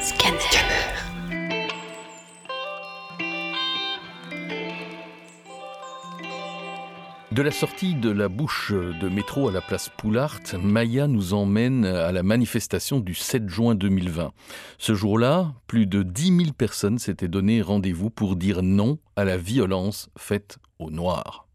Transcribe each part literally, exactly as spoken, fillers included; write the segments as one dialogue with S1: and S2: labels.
S1: Scanner. Scanner.
S2: De la sortie de la bouche de métro à la place Poulart, Maya nous emmène à la manifestation du sept juin deux mille vingt. Ce jour-là, plus de dix mille personnes s'étaient donné rendez-vous pour dire non à la violence faite aux Noirs.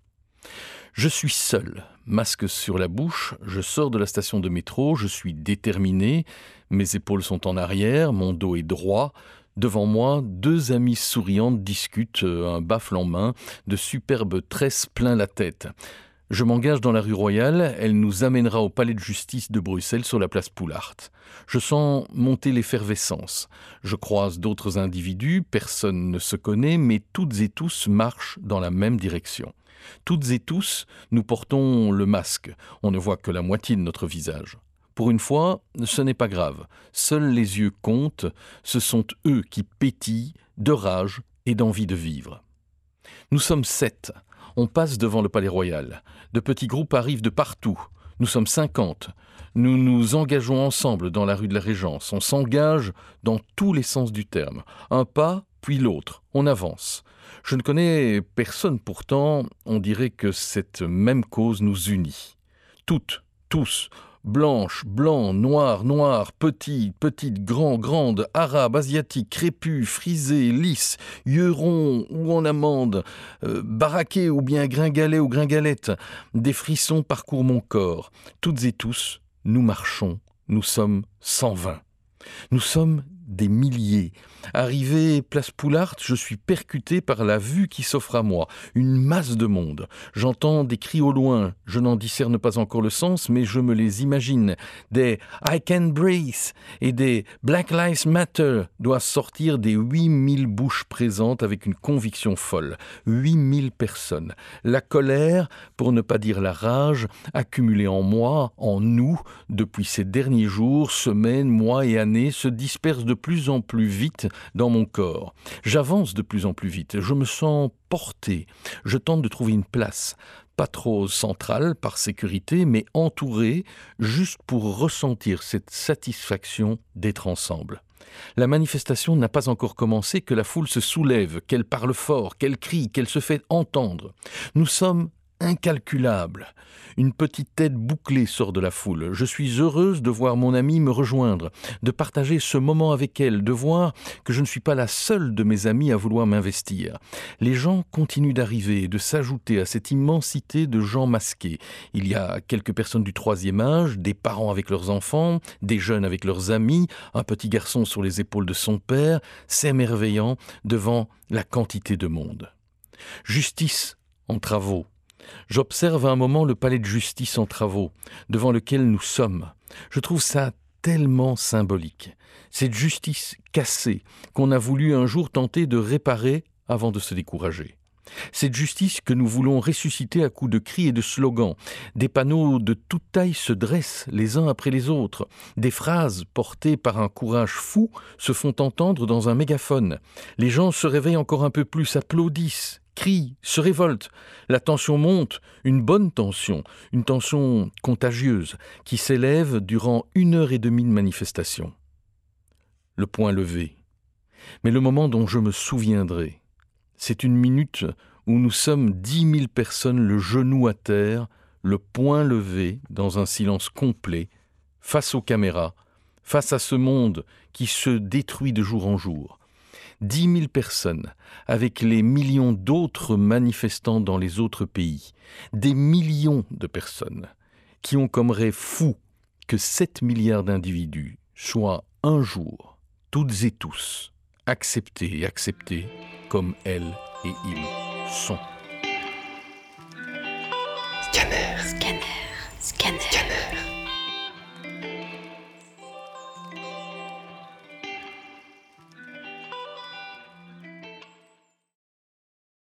S2: Je suis seul, masque sur la bouche, je sors de la station de métro, je suis déterminé, mes épaules sont en arrière, mon dos est droit. Devant moi, deux amies souriantes discutent, un baffle en main, de superbes tresses plein la tête. Je m'engage dans la rue Royale, elle nous amènera au palais de justice de Bruxelles sur la place Poulart. Je sens monter l'effervescence. Je croise d'autres individus, personne ne se connaît, mais toutes et tous marchent dans la même direction. Toutes et tous, nous portons le masque, on ne voit que la moitié de notre visage. Pour une fois, ce n'est pas grave. Seuls les yeux comptent, ce sont eux qui pétillent de rage et d'envie de vivre. Nous sommes sept. On passe devant le Palais Royal. De petits groupes arrivent de partout. Nous sommes cinquante. Nous nous engageons ensemble dans la rue de la Régence. On s'engage dans tous les sens du terme. Un pas, puis l'autre. On avance. Je ne connais personne pourtant. On dirait que cette même cause nous unit. Toutes, tous. Blanches, blancs, noirs, noirs, petits, petites, grands, grandes, arabes, asiatiques, crépus, frisés, lisses, yeux ronds ou en amande, euh, baraqués ou bien gringalets ou gringalettes. Des frissons parcourent mon corps. Toutes et tous, nous marchons, nous sommes cent vingt. Nous sommes des milliers. Arrivé place Poulart, je suis percuté par la vue qui s'offre à moi. Une masse de monde. J'entends des cris au loin. Je n'en discerne pas encore le sens, mais je me les imagine. Des « I can breathe » et des « Black Lives Matter » doivent sortir des huit mille bouches présentes avec une conviction folle. huit mille personnes. La colère, pour ne pas dire la rage, accumulée en moi, en nous, depuis ces derniers jours, semaines, mois et années, se disperse de plus en plus vite dans mon corps. J'avance de plus en plus vite, je me sens porté, je tente de trouver une place, pas trop centrale par sécurité, mais entourée, juste pour ressentir cette satisfaction d'être ensemble. La manifestation n'a pas encore commencé que la foule se soulève, qu'elle parle fort, qu'elle crie, qu'elle se fait entendre. Nous sommes incalculable. Une petite tête bouclée sort de la foule. Je suis heureuse de voir mon amie me rejoindre, de partager ce moment avec elle, de voir que je ne suis pas la seule de mes amies à vouloir m'investir. Les gens continuent d'arriver et de s'ajouter à cette immensité de gens masqués. Il y a quelques personnes du troisième âge, des parents avec leurs enfants, des jeunes avec leurs amis, un petit garçon sur les épaules de son père, s'émerveillant devant la quantité de monde. Justice en travaux. J'observe à un moment le palais de justice en travaux, devant lequel nous sommes. Je trouve ça tellement symbolique. Cette justice cassée qu'on a voulu un jour tenter de réparer avant de se décourager. Cette justice que nous voulons ressusciter à coups de cris et de slogans. Des panneaux de toute taille se dressent les uns après les autres. Des phrases portées par un courage fou se font entendre dans un mégaphone. Les gens se réveillent encore un peu plus, applaudissent, crient, se révoltent. La tension monte, une bonne tension, une tension contagieuse qui s'élève durant une heure et demie de manifestation. Le poing levé. Mais le moment dont je me souviendrai, c'est une minute où nous sommes dix mille personnes le genou à terre, le poing levé dans un silence complet, face aux caméras, face à ce monde qui se détruit de jour en jour. Dix mille personnes, avec les millions d'autres manifestants dans les autres pays. Des millions de personnes qui ont comme rêve fou que sept milliards d'individus soient un jour, toutes et tous, acceptés et acceptés comme elles et ils sont.
S1: Scanner. Scanner. Scanner. Scanner.